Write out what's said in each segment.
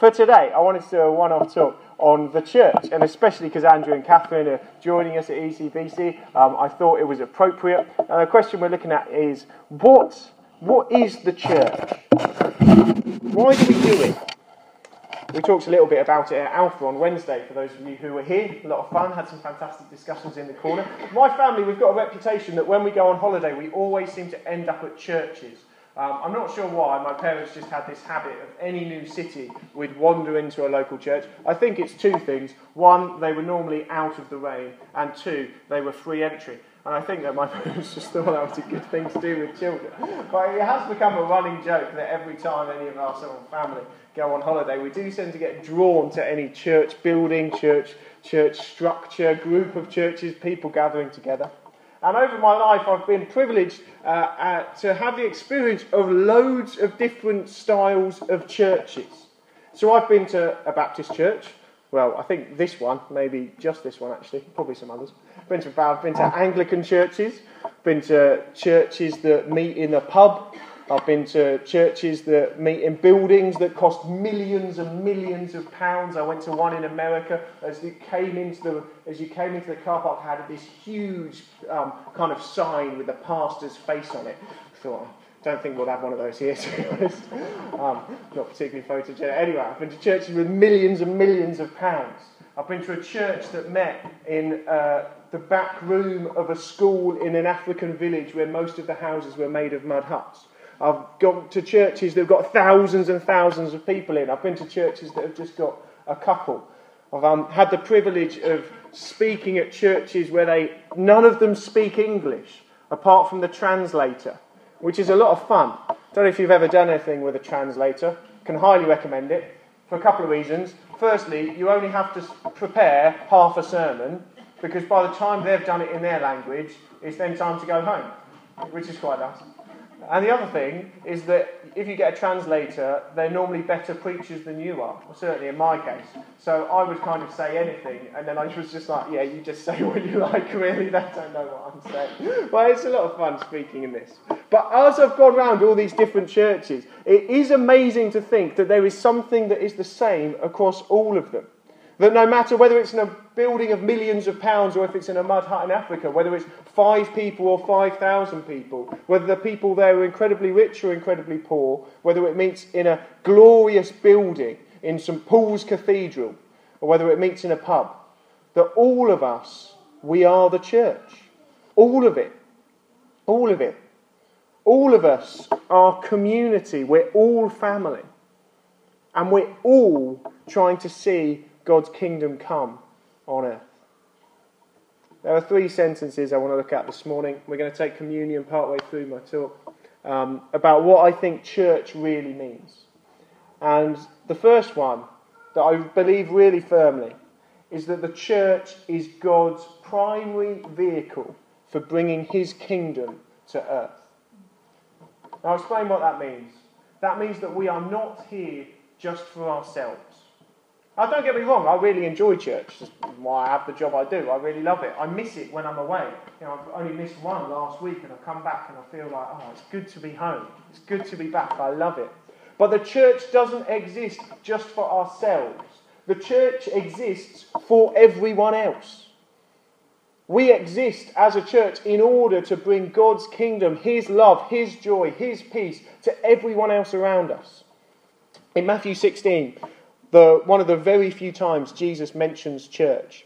For today, I wanted to do a one-off talk on the church, and especially because Andrew and Catherine are joining us at ECBC, I thought it was appropriate. The question we're looking at is, what is the church? Why do we do it? We talked a little bit about it at Alpha on Wednesday, for those of you who were here. A lot of fun, had some fantastic discussions in the corner. My family, we've got a reputation that when we go on holiday, we always seem to end up at churches. I'm not sure why. My parents just had this habit of any new city, we'd wander into a local church. I think it's two things. One, they were normally out of the rain, and two, they were free entry. And I think that my parents just thought that was a good thing to do with children. But it has become a running joke that every time any of our family go on holiday, we do tend to get drawn to any church building, church structure, group of churches, people gathering together. And over my life, I've been privileged to have the experience of loads of different styles of churches. So I've been to a Baptist church. Well, I think this one, maybe just this one actually, probably some others. I've been to Anglican churches, been to churches that meet in a pub. I've been to churches that meet in buildings that cost millions and millions of pounds. I went to one in America. As you came into the car park, had this huge kind of sign with the pastor's face on it. I thought, I don't think we'll have one of those here, to be honest. Not particularly photogenic. Anyway, I've been to churches with millions and millions of pounds. I've been to a church that met in the back room of a school in an African village where most of the houses were made of mud huts. I've gone to churches that have got thousands and thousands of people in. I've been to churches that have just got a couple. I've had the privilege of speaking at churches where none of them speak English, apart from the translator, which is a lot of fun. Don't know if you've ever done anything with a translator. Can highly recommend it for a couple of reasons. Firstly, you only have to prepare half a sermon, because by the time they've done it in their language, it's then time to go home, which is quite nice. And the other thing is that if you get a translator, they're normally better preachers than you are, or certainly in my case. So I would kind of say anything, and then I was just like, yeah, you just say what you like, really, they don't know what I'm saying. But it's a lot of fun speaking in this. But as I've gone around all these different churches, it is amazing to think that there is something that is the same across all of them. That no matter whether it's in a building of millions of pounds or if it's in a mud hut in Africa, whether it's 5 people or 5,000 people, whether the people there are incredibly rich or incredibly poor, whether it meets in a glorious building in St Paul's Cathedral, or whether it meets in a pub, that all of us, we are the church. All of it. All of it. All of us are community. We're all family. And we're all trying to see God's kingdom come on earth. There are 3 sentences I want to look at this morning. We're going to take communion partway through my talk about what I think church really means. And the first one that I believe really firmly is that the church is God's primary vehicle for bringing his kingdom to earth. Now I'll explain what that means. That means that we are not here just for ourselves. Now, don't get me wrong, I really enjoy church. That's why I have the job I do. I really love it. I miss it when I'm away. I've only missed one last week, and I come back and I feel like, it's good to be home. It's good to be back. I love it. But the church doesn't exist just for ourselves. The church exists for everyone else. We exist as a church in order to bring God's kingdom, his love, his joy, his peace to everyone else around us. In Matthew 16, one of the very few times Jesus mentions church,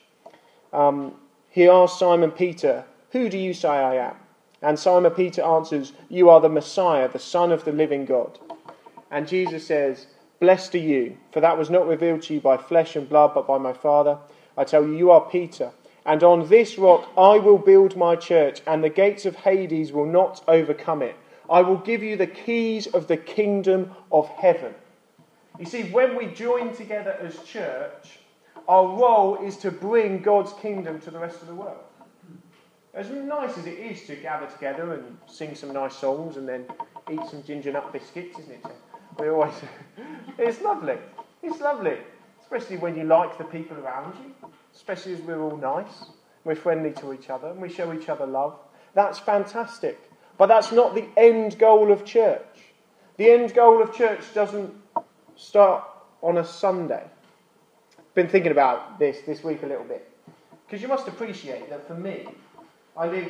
he asks Simon Peter, "Who do you say I am?" And Simon Peter answers, "You are the Messiah, the Son of the living God." And Jesus says, "Blessed are you, for that was not revealed to you by flesh and blood, but by my Father. I tell you, you are Peter, and on this rock I will build my church, and the gates of Hades will not overcome it. I will give you the keys of the kingdom of heaven." You see, when we join together as church, our role is to bring God's kingdom to the rest of the world. As nice as it is to gather together and sing some nice songs and then eat some ginger nut biscuits, isn't it? It's lovely. It's lovely. Especially when you like the people around you. Especially as we're all nice. We're friendly to each other and we show each other love. That's fantastic. But that's not the end goal of church. The end goal of church doesn't start on a Sunday? Been thinking about this week a little bit. Because you must appreciate that for me, I live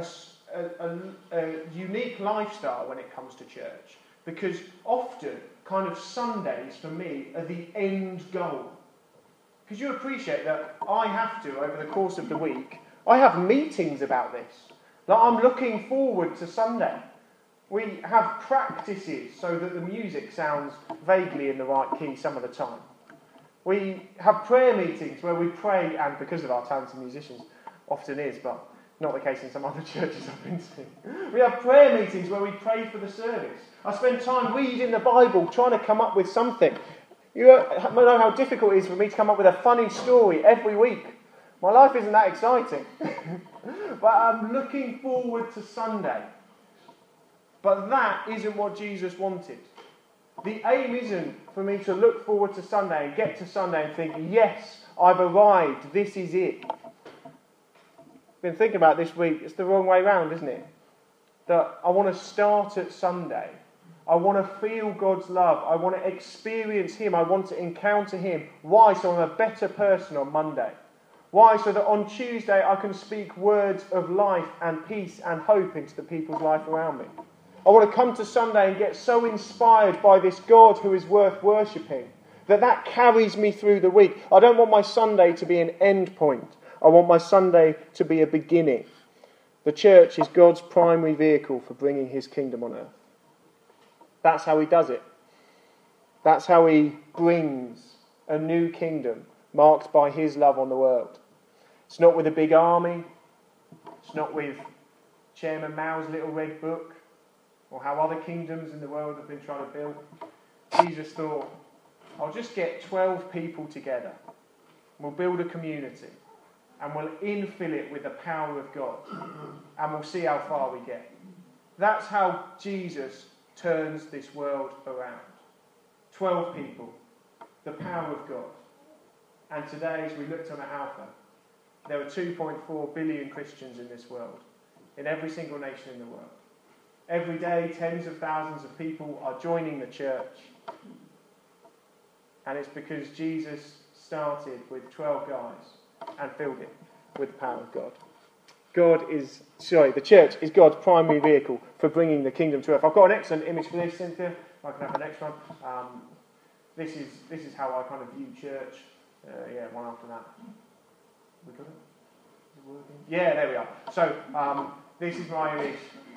a unique lifestyle when it comes to church. Because often, kind of Sundays for me are the end goal. Because you appreciate that I have to, over the course of the week, I have meetings about this. Like I'm looking forward to Sunday. We have practices so that the music sounds vaguely in the right key some of the time. We have prayer meetings where we pray, and because of our talented musicians, often is, but not the case in some other churches I've been to. We have prayer meetings where we pray for the service. I spend time reading the Bible, trying to come up with something. You know how difficult it is for me to come up with a funny story every week. My life isn't that exciting. But I'm looking forward to Sunday. But that isn't what Jesus wanted. The aim isn't for me to look forward to Sunday and get to Sunday and think, yes, I've arrived, this is it. Been thinking about this week, it's the wrong way round, isn't it? That I want to start at Sunday. I want to feel God's love. I want to experience Him. I want to encounter Him. Why? So I'm a better person on Monday. Why? So that on Tuesday I can speak words of life and peace and hope into the people's life around me. I want to come to Sunday and get so inspired by this God who is worth worshipping that carries me through the week. I don't want my Sunday to be an end point. I want my Sunday to be a beginning. The church is God's primary vehicle for bringing His kingdom on earth. That's how He does it. That's how He brings a new kingdom marked by His love on the world. It's not with a big army. It's not with Chairman Mao's little red book, or how other kingdoms in the world have been trying to build. Jesus thought, I'll just get 12 people together. We'll build a community. And we'll infill it with the power of God. And we'll see how far we get. That's how Jesus turns this world around. 12 people. The power of God. And today, as we looked on at Alpha, there are 2.4 billion Christians in this world. In every single nation in the world. Every day, tens of thousands of people are joining the church. And it's because Jesus started with 12 guys and filled it with the power of God. The church is God's primary vehicle for bringing the kingdom to earth. I've got an excellent image for this, Cynthia. I can have the next one. This is how I kind of view church. One after that. We got it? Is it working? Yeah, there we are. So, this is my image.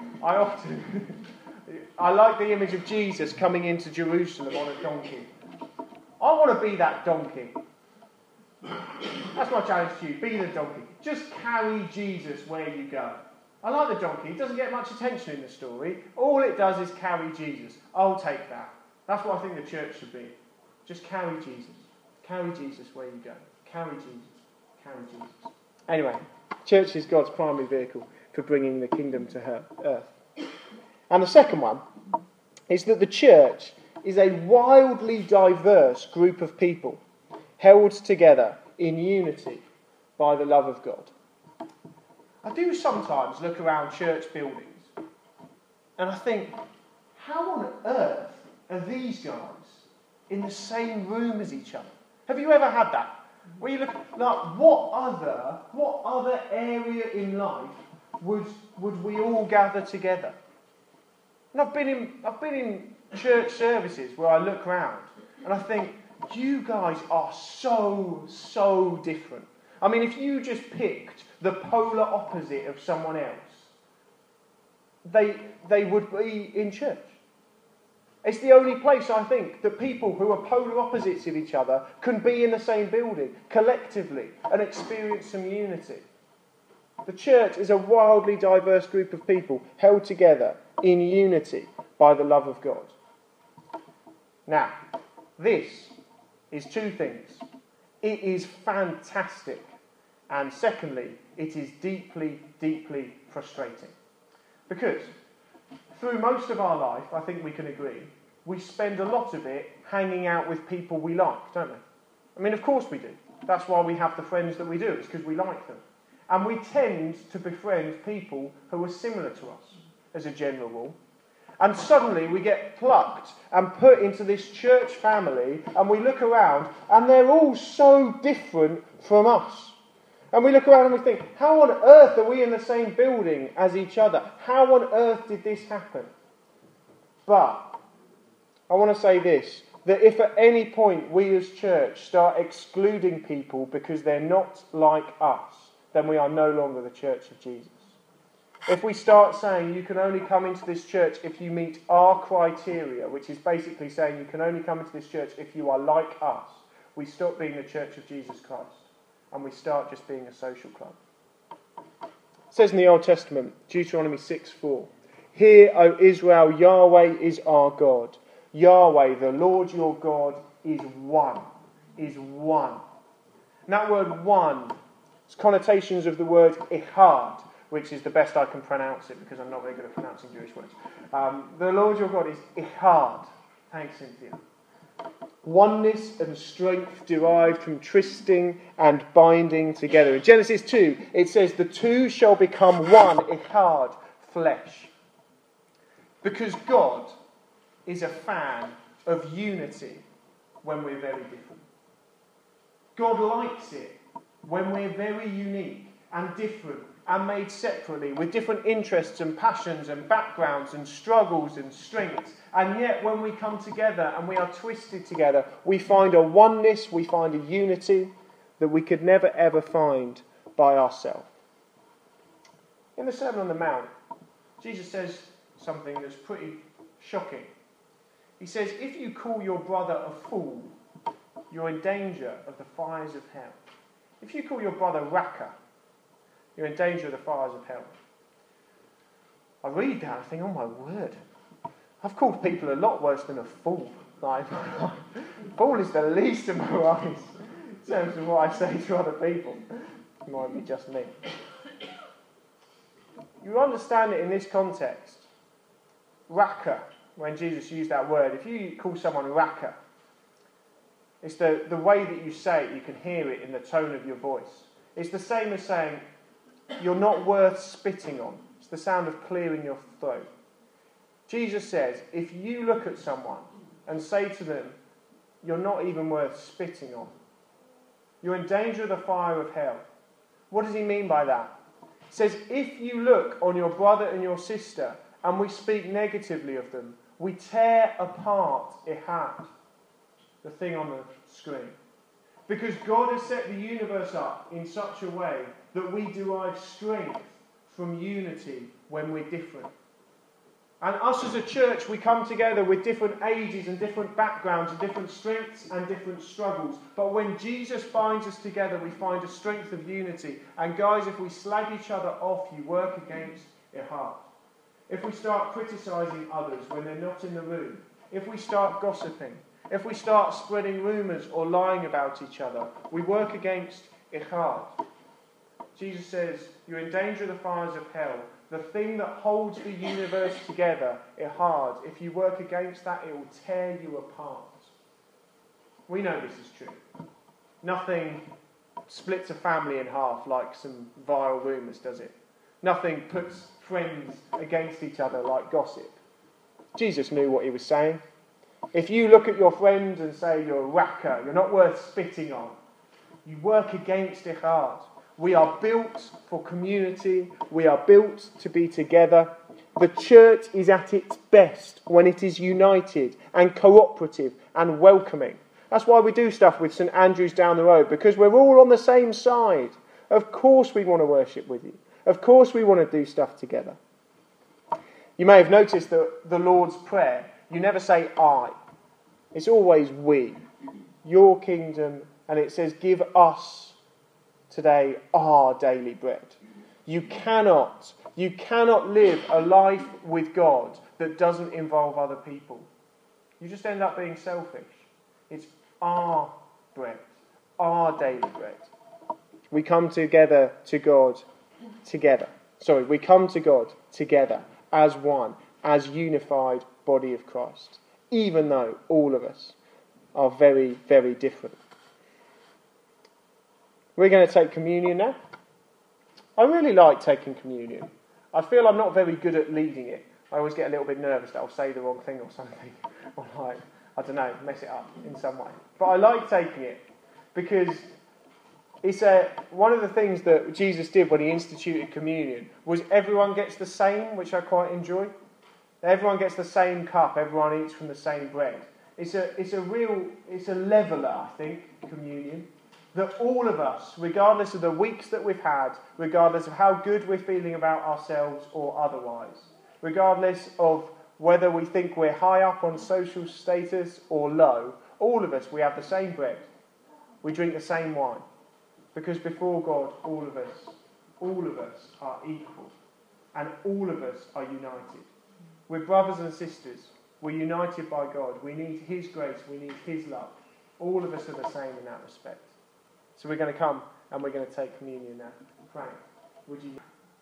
I like the image of Jesus coming into Jerusalem on a donkey. I want to be that donkey. That's my challenge to you. Be the donkey. Just carry Jesus where you go. I like the donkey. It doesn't get much attention in the story. All it does is carry Jesus. I'll take that. That's what I think the church should be. Just carry Jesus. Carry Jesus where you go. Carry Jesus. Carry Jesus. Anyway, church is God's primary vehicle for bringing the kingdom to earth. And the second one is that the church is a wildly diverse group of people held together in unity by the love of God. I do sometimes look around church buildings and I think, how on earth are these guys in the same room as each other? Have you ever had that? Where you look like, what other area in life would we all gather together? And I've been in church services where I look around and I think, you guys are so different. I mean, if you just picked the polar opposite of someone else, they would be in church. It's the only place, I think, that people who are polar opposites of each other can be in the same building, collectively, and experience some unity. The church is a wildly diverse group of people held together in unity by the love of God. Now, this is two things. It is fantastic. And secondly, it is deeply, deeply frustrating. Because through most of our life, I think we can agree, we spend a lot of it hanging out with people we like, don't we? I mean, of course we do. That's why we have the friends that we do. It's because we like them. And we tend to befriend people who are similar to us, as a general rule. And suddenly we get plucked and put into this church family, and we look around and they're all so different from us. And we look around and we think, how on earth are we in the same building as each other? How on earth did this happen? But I want to say this, that if at any point we as church start excluding people because they're not like us, then we are no longer the church of Jesus. If we start saying you can only come into this church if you meet our criteria, which is basically saying you can only come into this church if you are like us, we stop being the church of Jesus Christ and we start just being a social club. It says in the Old Testament, Deuteronomy 6:4, "Hear, O Israel, Yahweh is our God. Yahweh, the Lord your God, is one." Is one. And that word one, it's connotations of the word ihad, which is the best I can pronounce it because I'm not very good at pronouncing Jewish words. The Lord your God is ihad. Thanks, Cynthia. Oneness and strength derived from twisting and binding together. In Genesis 2, it says, "The two shall become one, ihad, flesh." Because God is a fan of unity when we're very different. God likes it when we're very unique and different and made separately with different interests and passions and backgrounds and struggles and strengths. And yet when we come together and we are twisted together, we find a oneness, we find a unity that we could never ever find by ourselves. In the Sermon on the Mount, Jesus says something that's pretty shocking. He says, if you call your brother a fool, you're in danger of the fires of hell. If you call your brother Raca, you're in danger of the fires of hell. I read that and think, oh my word, I've called people a lot worse than a fool. Like, fool is the least of my worries in terms of what I say to other people. It might be just me. You understand it in this context. Raca, when Jesus used that word, if you call someone Raca, it's the way that you say it, you can hear it in the tone of your voice. It's the same as saying, you're not worth spitting on. It's the sound of clearing your throat. Jesus says, if you look at someone and say to them, you're not even worth spitting on, you're in danger of the fire of hell. What does he mean by that? He says, if you look on your brother and your sister and we speak negatively of them, we tear apart ihad, the thing on the screen. Because God has set the universe up in such a way that we derive strength from unity when we're different. And us as a church, we come together with different ages and different backgrounds and different strengths and different struggles. But when Jesus binds us together, we find a strength of unity. And guys, if we slag each other off, you work against ihad. If we start criticising others when they're not in the room, if we start gossiping, if we start spreading rumours or lying about each other, we work against ihad. Jesus says, you're in danger of the fires of hell. The thing that holds the universe together, ihad, if you work against that, it will tear you apart. We know this is true. Nothing splits a family in half like some vile rumours, does it? Nothing puts friends against each other like gossip. Jesus knew what he was saying. If you look at your friend and say you're a Raca, you're not worth spitting on, you work against ihad. We are built for community. We are built to be together. The church is at its best when it is united and cooperative and welcoming. That's why we do stuff with St Andrews down the road, because we're all on the same side. Of course we want to worship with you. Of course we want to do stuff together. You may have noticed that the Lord's Prayer, you never say I. It's always we. Your kingdom, and it says give us today our daily bread. You cannot live a life with God that doesn't involve other people. You just end up being selfish. It's our bread, our daily bread. We come together to God together. We come to God together as one, as unified body of Christ, even though all of us are very, very different. We're going to take communion now. I really like taking communion. I feel I'm not very good at leading it, I always get a little bit nervous that I'll say the wrong thing or something, or like, I don't know, mess it up in some way. But I like taking it because it's one of the things that Jesus did when he instituted communion was everyone gets the same, which I quite enjoy. Everyone gets the same cup, everyone eats from the same bread. It's a leveller, I think, communion. That all of us, regardless of the weeks that we've had, regardless of how good we're feeling about ourselves or otherwise, regardless of whether we think we're high up on social status or low, all of us, we have the same bread. We drink the same wine. Because before God, all of us are equal. And all of us are united. We're brothers and sisters. We're united by God. We need His grace. We need His love. All of us are the same in that respect. So we're going to come and we're going to take communion now. Frank, would you?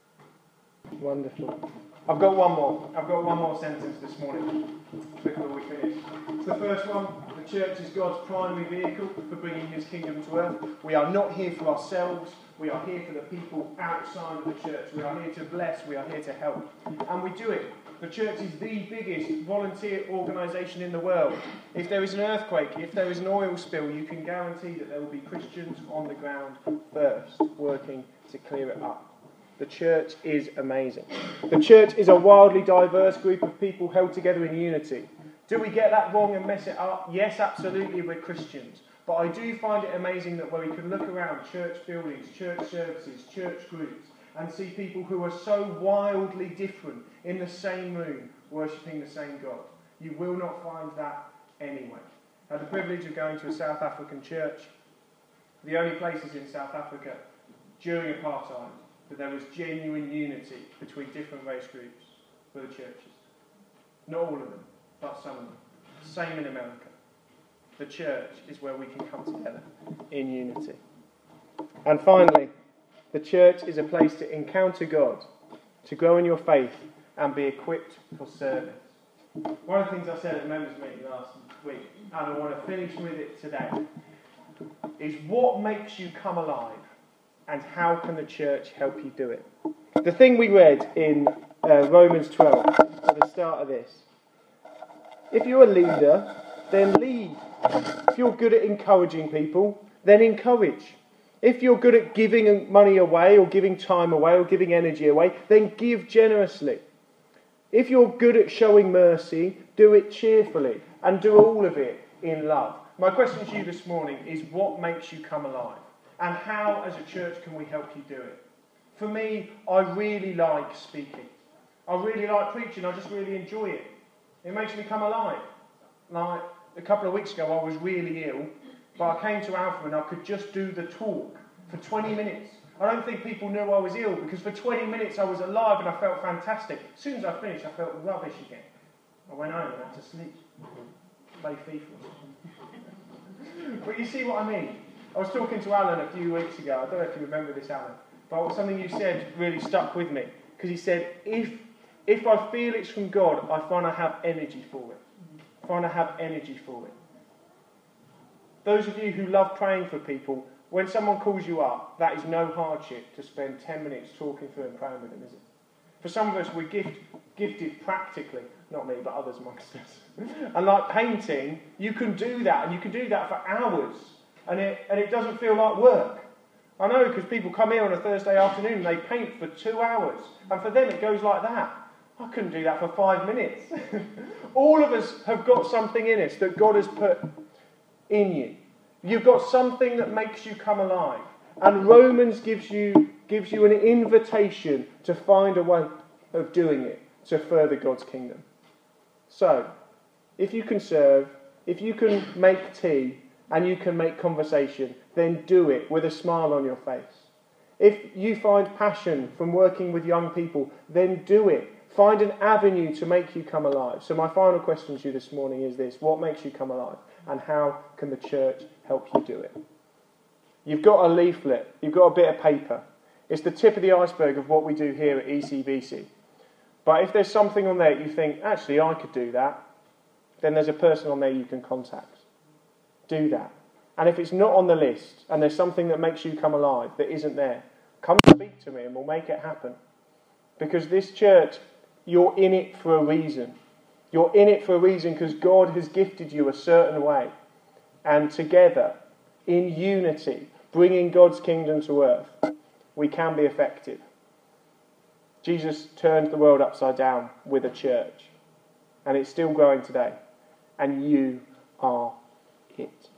Wonderful. I've got one more sentence this morning before we finish. It's the first one. The church is God's primary vehicle for bringing His kingdom to earth. We are not here for ourselves. We are here for the people outside of the church. We are here to bless. We are here to help. And we do it. The church is the biggest volunteer organisation in the world. If there is an earthquake, if there is an oil spill, you can guarantee that there will be Christians on the ground first, working to clear it up. The church is amazing. The church is a wildly diverse group of people held together in unity. Do we get that wrong and mess it up? Yes, absolutely, we're Christians. But I do find it amazing that where we can look around church buildings, church services, church groups, and see people who are so wildly different in the same room, worshipping the same God. You will not find that anywhere. I had the privilege of going to a South African church, the only places in South Africa during apartheid that there was genuine unity between different race groups were the churches. Not all of them, but some of them. Same in America. The church is where we can come together in unity. And finally, the church is a place to encounter God, to grow in your faith and be equipped for service. One of the things I said at the members' meeting last week, and I want to finish with it today, is what makes you come alive and how can the church help you do it? The thing we read in Romans 12 at the start of this. If you're a leader, then lead. If you're good at encouraging people, then encourage. If you're good at giving money away or giving time away or giving energy away, then give generously. If you're good at showing mercy, do it cheerfully and do all of it in love. My question to you this morning is what makes you come alive? And how, as a church, can we help you do it? For me, I really like speaking. I really like preaching. I just really enjoy it. It makes me come alive. Like a couple of weeks ago, I was really ill, but I came to Alpha and I could just do the talk for 20 minutes. I don't think people knew I was ill because for 20 minutes I was alive and I felt fantastic. As soon as I finished, I felt rubbish again. I went home and had to sleep, play FIFA. But you see what I mean? I was talking to Alan a few weeks ago. I don't know if you remember this, Alan, but something you said really stuck with me. Because he said, if I feel it's from God, I find I have energy for it. I find I have energy for it. Those of you who love praying for people, when someone calls you up, that is no hardship to spend 10 minutes talking through and praying with them, is it? For some of us, we're gifted practically, not me, but others amongst us. And like painting, you can do that, and you can do that for hours, and it doesn't feel like work. I know, because people come here on a Thursday afternoon and they paint for 2 hours, and for them it goes like that. I couldn't do that for 5 minutes. All of us have got something in us that God has put in you. You've got something that makes you come alive. And Romans gives you an invitation to find a way of doing it to further God's kingdom. So, if you can serve, if you can make tea, and you can make conversation, then do it with a smile on your face. If you find passion from working with young people, then do it. Find an avenue to make you come alive. So my final question to you this morning is this: what makes you come alive? And how can the church help you do it? You've got a leaflet. You've got a bit of paper. It's the tip of the iceberg of what we do here at ECBC. But if there's something on there you think, actually I could do that, then there's a person on there you can contact. Do that. And if it's not on the list and there's something that makes you come alive that isn't there, come speak to me and we'll make it happen. Because this church, you're in it for a reason. You're in it for a reason because God has gifted you a certain way. And together, in unity, bringing God's kingdom to earth, we can be effective. Jesus turned the world upside down with a church. And it's still growing today. And you are it.